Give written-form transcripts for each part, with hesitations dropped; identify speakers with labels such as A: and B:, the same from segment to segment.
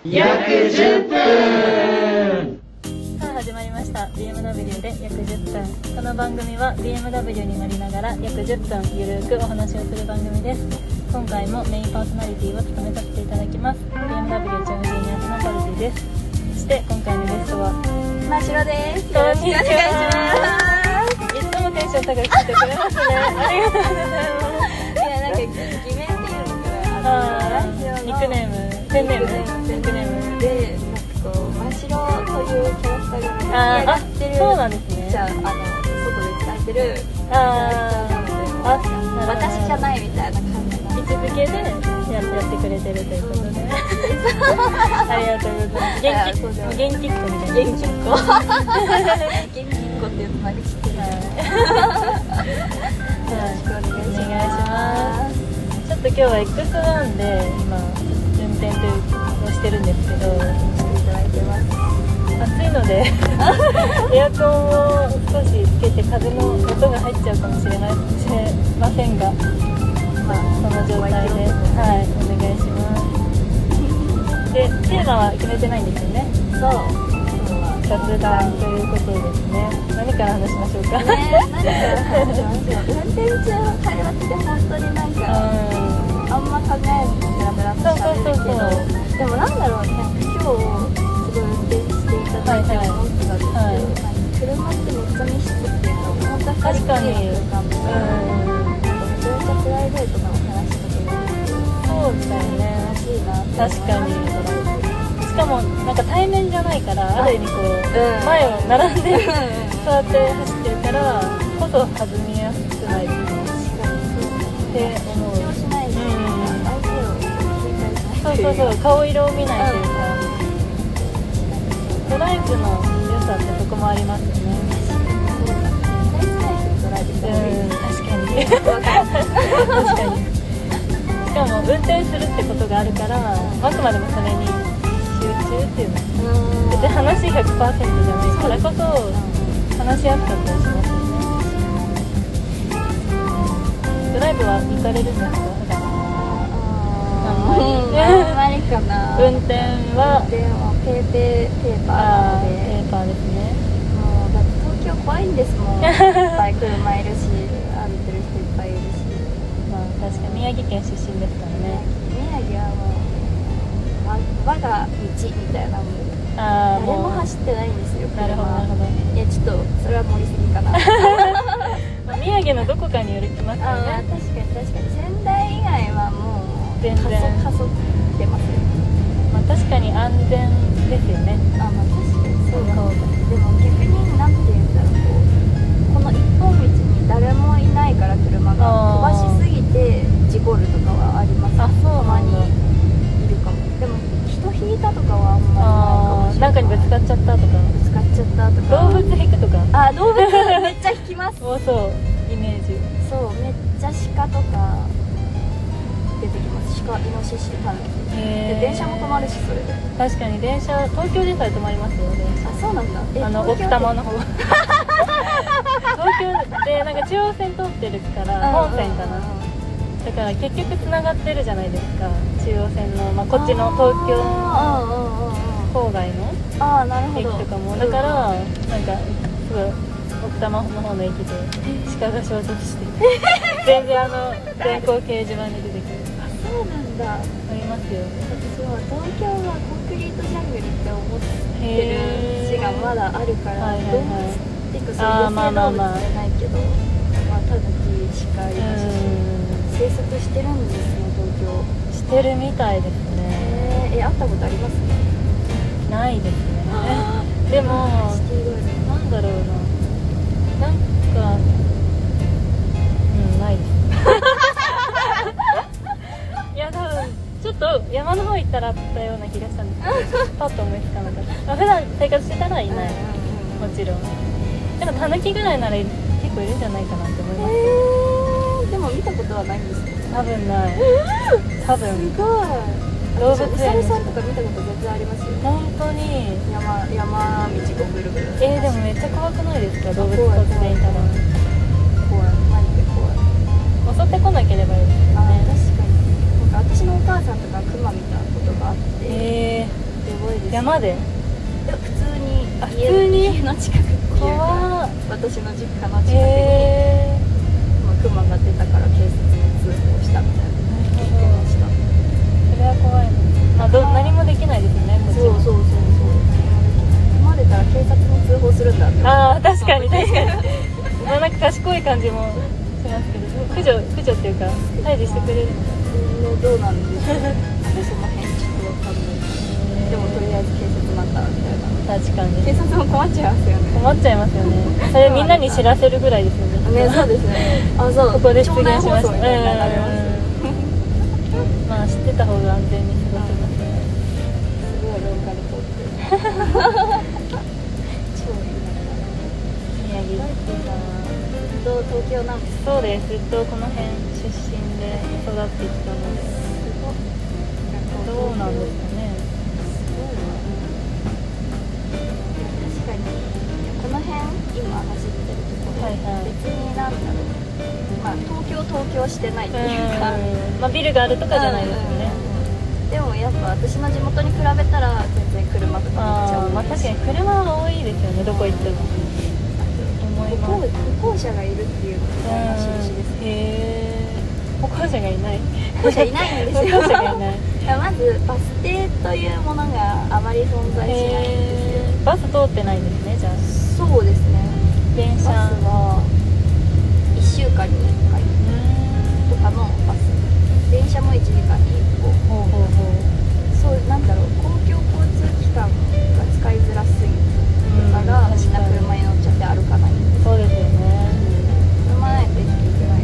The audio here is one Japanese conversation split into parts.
A: 約10分。
B: さあ始まりました BMW で約10分。この番組は BMW に乗りながら約10分ゆるくお話をする番組です。今回もメインパーソナリティを務めさせていただきます BMW チームジュニアスのパルティです。そして今回のゲストは
C: 真白です。
B: よろしくお願いし
C: ます。
B: いつもテンション高くしてくれますね。ありがとうございます。
C: いや、なんか偽名っていうのから
B: ニックネーム、ペンネーム、ニックネーム
C: で、なんかこう真白というキャラクターが出来上がってる。
B: そうなんですね。
C: じゃあ外で使ってるキャ
B: あ、
C: ラクターなので、私じゃないみたいな感じの
B: 位置づけでやってくれてるということでありがとうございます。元気っ子みたいな。元気っ子
C: 元気っ子っていうのなんか知ってる。よろしくお願いします。
B: ちょっと今日は X1 で今運転をしてるんですけど、
C: していただいてます。
B: 暑いのでエアコンを少しつけて風の音が入っちゃうかもしれませんが、まあその状態ではいお願いします。でテーマは決めてないんですよね。
C: そう。
B: 雑談ということですね。何から話しましょうか。
C: ね、何から話しましょう。運転中の会話って本当になんかあんま考えずにベラベラと喋るけど、でもなんだろうね、今日すごい運転していただいて思ってたんですけど、なんか車ってめっちゃ密室っていうか、本当は
B: 確かに
C: めちゃめちゃプライベートなお話とかが
B: そうだよね。
C: 楽しいなって
B: 確かに。しかもなんか対面じゃないからある意味こう、前を並んで座って走ってるからこそ弾みやすくないって思う。
C: 緊張しないし、相手を警戒しない。
B: そう顔色を見ないというか、ドライブの良さってそこもありますよね。確かに確かに。しかも運転するってことがあるからあくまでもそれに集中っていうの別に話100% じゃないからこそ話しやすかったりしますよね。ドライブは行かれるんですか？
C: あんまりかな。
B: 運転は
C: ペーパーなので。
B: ペーパーですね。
C: もうだって東京怖いんですもん。いっぱい車いるし、歩いてる人いっぱいいるし。
B: まあ確かに宮城県出身ですからね。
C: 宮城はもう我が道みたいなもう誰も走ってないんですよ。
B: なるほどなるほど。
C: いやちょっとそれは盛りすぎかな。
B: 宮城のどこかによるきますよね。
C: 確かに仙台以外はもう
B: 全然
C: 過疎ってますよ。
B: まあ確かに安全ですよね。
C: まあ確かにそうか。でも逆になんて言うんだろう、この一本道に誰もいないから車が飛ばしすぎて事故るとかはあります。たまにいるかも。でも人引いたとかはあんまりないかもしれない。
B: なんかにぶつかっちゃったとか。
C: ぶつかっちゃったとか。
B: 動物引くとか。
C: 動物めっちゃ引きます。
B: そうイメージ。
C: そうめっちゃ鹿とか出てきます。鹿、イノシシ、タヌキ。で電車も止まるしそれで。
B: 確かに電車東京でさえ止まりますよ電車。
C: そうなんだ。
B: 奥多摩の方。東京でなんか中央線通ってるから本線かな。だから結局つながってるじゃないですか。中央線のこっちの東京郊外の駅とかもだからなんかすごい奥多摩の方の駅で鹿が衝突して全然電光掲示板に出てくる。
C: そうなんだ。
B: ありますよ。
C: 私は東京はコンクリートジャングルって思ってる市がまだあるから動物っていうかそういう野生動物じゃないけどタヌキ、鹿、イノシシ生息してるんですね、東京。
B: してるみたいですね。
C: 会ったことあります？
B: ないですね。でもなんだろうな、なんかないです。いや多分ちょっと山の方行ったらあったような気がしたんですけどパッと思いつかなかった。普段生活してたらいない、もちろん。でもタヌキぐらいなら結構いるんじゃないかなって思います。
C: でも見たことはないんですか？
B: 多分ない。多分。
C: すごい。
B: 動物園。
C: うさぎさんとか見たこと全然ありますよ。
B: 本当に。
C: 山道をぐるぐる。
B: でもめっちゃ怖くないですか？動物突然いたら。
C: 怖い。マジで怖い。
B: 襲ってこなければいいですよね。
C: 確かに。私のお母さんとかクマ見たことがあって。 ごいです。
B: 山で？
C: でも普通に
B: 普通に
C: 家の近くっていう
B: 怖
C: か、
B: っ。
C: 私の実家の近くに、
B: へ
C: クマが出たから警察に通報したみたいな言ってました。
B: ー、それは怖いね。まあ何もできないですよね、こっちも。
C: そうそうそうそう。何もできない。踏まれたら警察に通報するんだって。
B: ああ、確かに確かに。まあなんか賢い感じもしますけど、駆除っていうか退治してくれるのか。
C: どうなんでしょう。その辺ちょっとわかんない。でもとりあえず警察なんだみたいな。
B: 確かに
C: 警察も困っちゃいますよね。
B: 困っちゃいますよね。それみんなに知らせるぐらいですよね。
C: ね、そうですね。あ、そう。
B: ここで出現しました。
C: 町内放送みたいに流れます。
B: まあ知ってた方が安全に過ごせますね。
C: すごい廊下で通ってる。超いいな。
B: 宮城っていうのは
C: ずっと東京なんです。
B: そうです。ずっとこの辺出身で育ってきたので。どうなんですかね。
C: 確かにこの辺今走ってるところ、
B: はいはい、
C: 別になんだろう、まあ東京してないっていうか、
B: まあビルがあるとかじゃないですよね。
C: でもやっぱ私の地元に比べたら全然車とかめっちゃ多いし、
B: まあ確かに車は多いですよね、どこ行っても。
C: 歩行者がいるっていうのが印ですね。
B: へー、歩行者がいない。
C: 歩行者いないんですよ。
B: 歩行者がいない。
C: まずバス停というものがあまり存在しないんですよ。
B: バス通ってないんですね、じゃあ。
C: そうですね。
B: 電車
C: バスは1週間に1回とかのバス、電車も1時間に1個。
B: ほうほうほう。
C: そうなんだろう、公共交通機関が使いづらすぎるから、みんな車に乗っちゃって歩かない。
B: そうですよね。
C: 車ないと生きていけないです。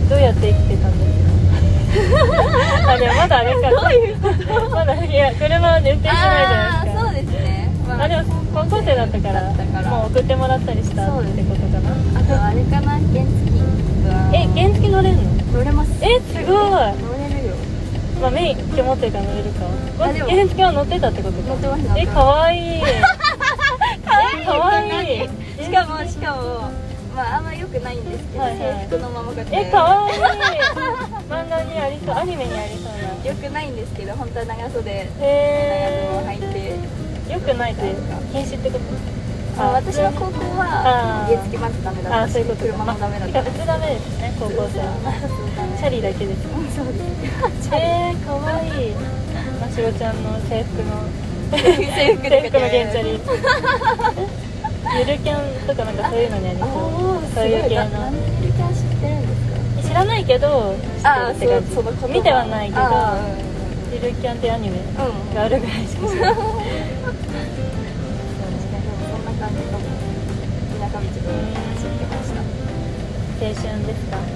B: どうやって生きてたんですか？あ、でもまだあれか。
C: どういうこと？
B: まだいや車で運転しないじゃないですか。
C: そうですね。
B: あ、でも高校生だったからもう送ってもらったりしたってことかな。
C: あとあれかな、原付は。
B: 原付乗れんの？
C: 乗れます。
B: すごい。
C: 乗れるよ。
B: まあ免許持ってるから乗れるか。
C: でも
B: 原付は乗ってたってことか。
C: 乗ってます。
B: かわいい。かわいい。
C: しかもまああんま良くないんですけど、制服のままこうやって。
B: かわいい。漫画にありそう、アニメにありそうな。
C: 良くないんですけど、本当は長袖、長ズボン
B: へ
C: 履いて。
B: 良くないって禁止ってこと？
C: 私の高校は原付まずダメだったし、車もダメだった。
B: 普通ダメですね、高校生は。チャリだけです。
C: そうです。
B: かわいい。ましろちゃんの制服の
C: 制服の
B: 原チャリ。ゆるキャンとかなんかそういうのにありそう。そういう系の。
C: なんでゆるキャン知ってるんですか？
B: 知らないけど知ってるって感じ。見てはないけど、ゆるキャンってアニメがあるぐらいしか知らない。
C: そんな感じの田舎道を走ってました。
B: 青春ですか？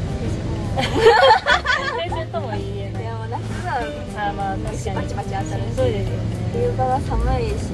B: 青春とも言えない。
C: いやもう夏は
B: まあ確かに
C: バチバチ当たるし、
B: そうですよね。
C: 冬場は寒いし、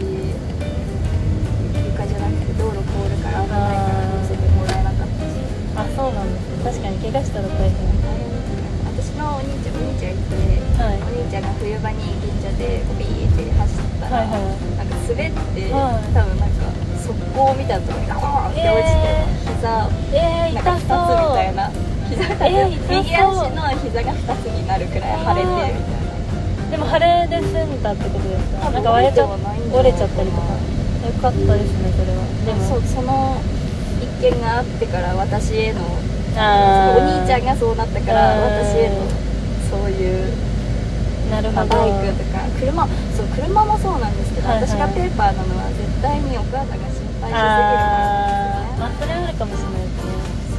C: 床じゃなくて道路通るから危ないから乗せてもらえなかったし。
B: あ、そうなんです。確かに怪我したら大変。
C: 私のお兄ちゃんいて、お兄ちゃんが冬場に銀座でビーって走ったら、なんか滑って、多分なんか側溝みたいなところにガコーンって落ちて、膝なんか2つみたいな、右足の膝が2つになるくらい腫れてみたいな。
B: でも腫れで済んだってことですか？なんか折れちゃったりとか。よかったですね、それは。でも
C: その一件があってから私への、お兄ちゃんがそうなったから私へのそういうバイクとか車もそうなんですけど、私がペーパーなのは絶対にお母さんが心配しすぎるからなんですよね。
B: それはあるかもしれないですね。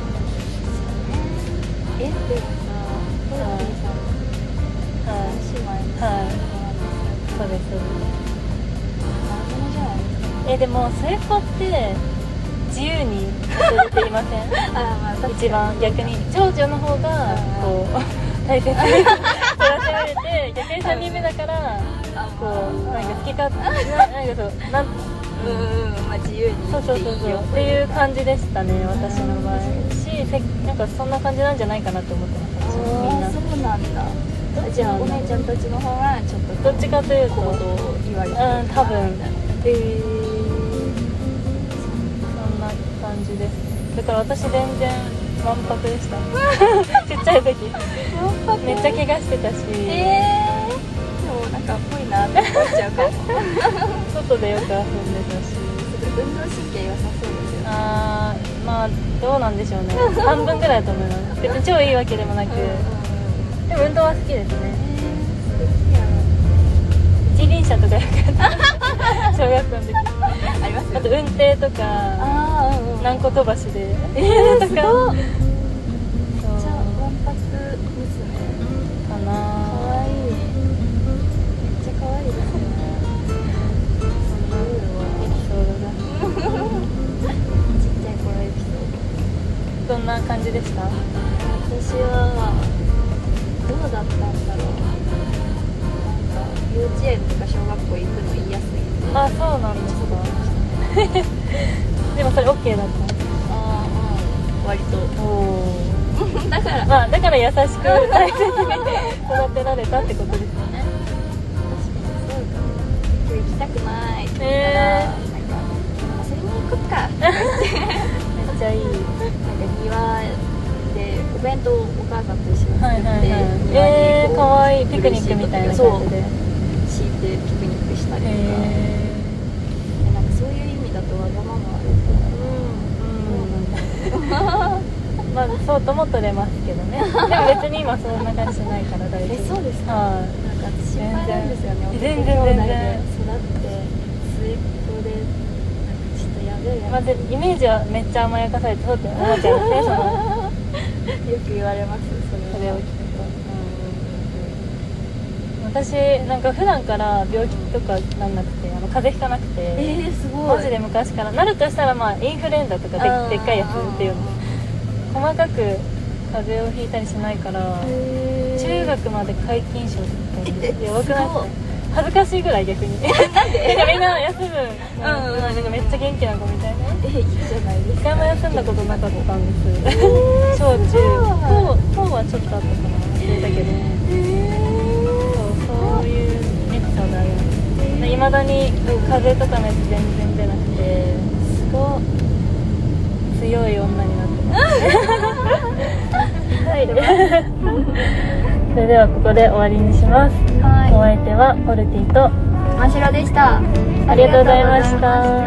C: でもさ、トロフィーさん姉妹の
B: そうですそうです。
C: 謎のじゃないですか。
B: でも末っ子って自由にされていません？一番逆に長女の方がこう大切に育てられて、逆に3人目だからこうなんか好きかなんかそう
C: まあ自由に
B: そうっていう感じでしたね、私の場合。なんかそんな感じなんじゃないかなと思ってます。みんな。
C: そうなんだ。じゃあお姉ちゃんたちの方がちょっと
B: どっちかというと
C: 行動を言われて
B: 多分そんな感じです。だから私全然わんぱくでしたちっちゃい時めっちゃ怪我してたし、
C: でもなんかかっこいいなって思っちゃうかも。
B: 外でよく遊んでたし。
C: 運動神経良さそうですよね。
B: あー、まあどうなんでしょうね。半分ぐらいだと思います。別に超いいわけでもなく、でも運動は好きですね。一輪車とかよくやって小学校の時。
C: ありますよね。
B: あと運転とか何個飛ばしでとか。
C: すごい。めっちゃわんぱくですね。
B: かな。
C: 可愛い。めっちゃ可愛いですね。
B: エピソードが
C: ちっちゃい頃エピソード。
B: どんな感じでした？
C: 私はどうだったんだろう。なんか幼稚園とか小学校行くの言いやすい。
B: あ、そうなんですか。でもそれ OK だった。
C: ああ、割と。
B: おお。
C: だから
B: まあだから優しく大切に育てられたってことですよね。
C: そうかも。今日行きたくないって言ったら、なんか遊びに行こっかって言って
B: めっちゃいい。
C: なんか庭でお弁当をお母さんと一緒に作って、
B: かわいい。ピクニックみたいな感じで
C: 敷いてピクニックしたりとか、なんかそういう意味だとわがままある
B: まあそうとも取れますけどね。でも別に今そんな感じじゃないから大丈夫。
C: そうですか。
B: はい。
C: なんか心配なんですよね。
B: 全然
C: 男兄弟で育って末っ子で、なんかちょっとやべえや
B: まあ、イメージはめっちゃ甘やかされてそうって思っちゃうんですね。
C: よく言われます。
B: それを聞くと。私なんか普段から病気とかなんなくて、風邪ひかなくて、
C: すごい。
B: マジで昔からなるとしたら、まあインフルエンザとかでっかいやつっていうの細かく風邪をひいたりしないから、中学まで皆勤賞だったんで、やばくないですか？恥ずかしいぐらい逆に。なんで？みんな休む、なんかめっちゃ元気な子みたいな。
C: いいじゃないですか。
B: 一回も休んだことなかったんです。小中高はちょっとあったかな、忘れたけど。そういうエピソードあります。いまだに風邪とかのやつ全然出なくて、すごい強い女になってます。はい。それではここで終わりにします。お相手はポルティと
C: 真白でした。
B: ありがとうございました。